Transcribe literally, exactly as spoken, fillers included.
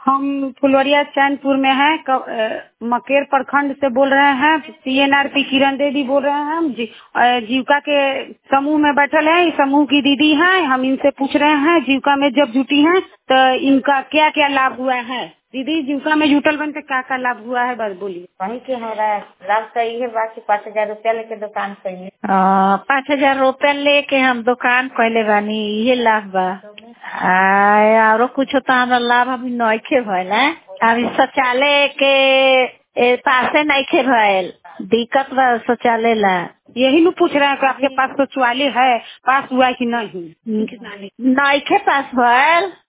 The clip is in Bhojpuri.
हम फुलवरिया चैनपुर में हैं, मकेर प्रखंड से बोल रहे हैं। सीएनआरपी किरण देवी बोल रहे हैं। हम जी, जीविका के समूह में बैठल हैं। इस समूह की दीदी हैं। हम इनसे पूछ रहे हैं जीविका में जब जुटी हैं तो इनका क्या क्या लाभ हुआ है। दीदी, जीविका में जुटल बन के क्या क्या लाभ हुआ है, बस बोलिए। वही के हो रहा है लाभ सही है। बाकी पाँच हजार रूपया लेके दुकान कैले पाँच हजार रूपया लेके हम दुकान कैले बानी, ये लाभ बा। और कुछ तो हमारा लाभ अभी नइखे भइल है। अभी शौचालय के ए, पासे नइखे भइल, दिक्कत बा शौचालय ला। यही लोग पूछ रहे हैं कि आपके पास शौचालय है, पास हुआ है कि नहीं। नइखे पास भइल।